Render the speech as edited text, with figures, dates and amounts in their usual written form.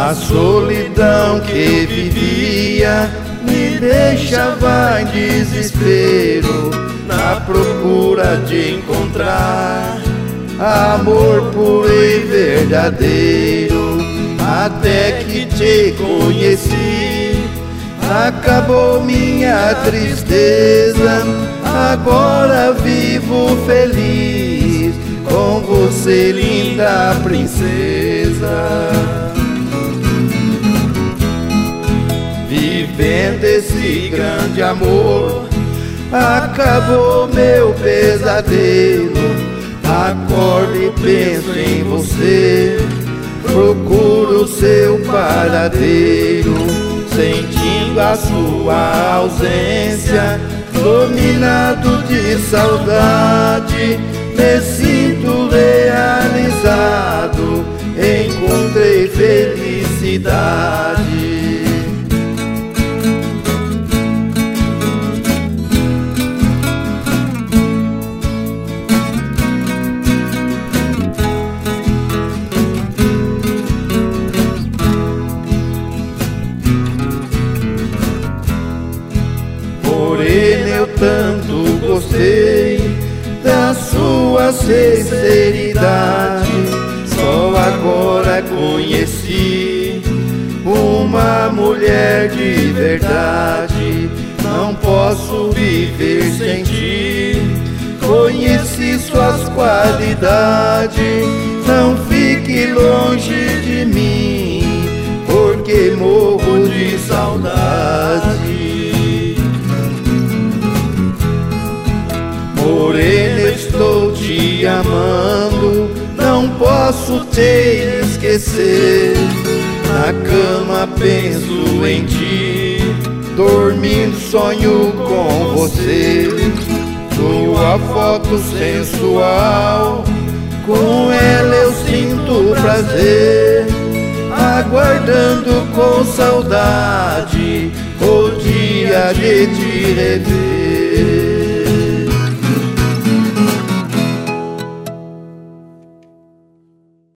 A solidão que vivia me deixava em desespero, na procura de encontrar amor puro e verdadeiro. Até que te conheci, acabou minha tristeza. Agora vivo feliz com você, linda princesa. Vivendo esse grande amor, acabou meu pesadelo. Acordo e penso em você, procuro seu paradeiro. Sentindo a sua ausência, dominado de saudade, me sinto realizado, encontrei felicidade. Porém eu tanto gostei da sua sinceridade, só agora conheci uma mulher de verdade. Não posso viver sem ti, conheci suas qualidades. Não fique longe de mim, porque morro de saudade. Morena, eu estou te amando, não posso te esquecer. Na cama penso em ti, dormindo sonho com você. Tua foto sensual, com ela eu sinto prazer, aguardando com saudade o dia de te rever.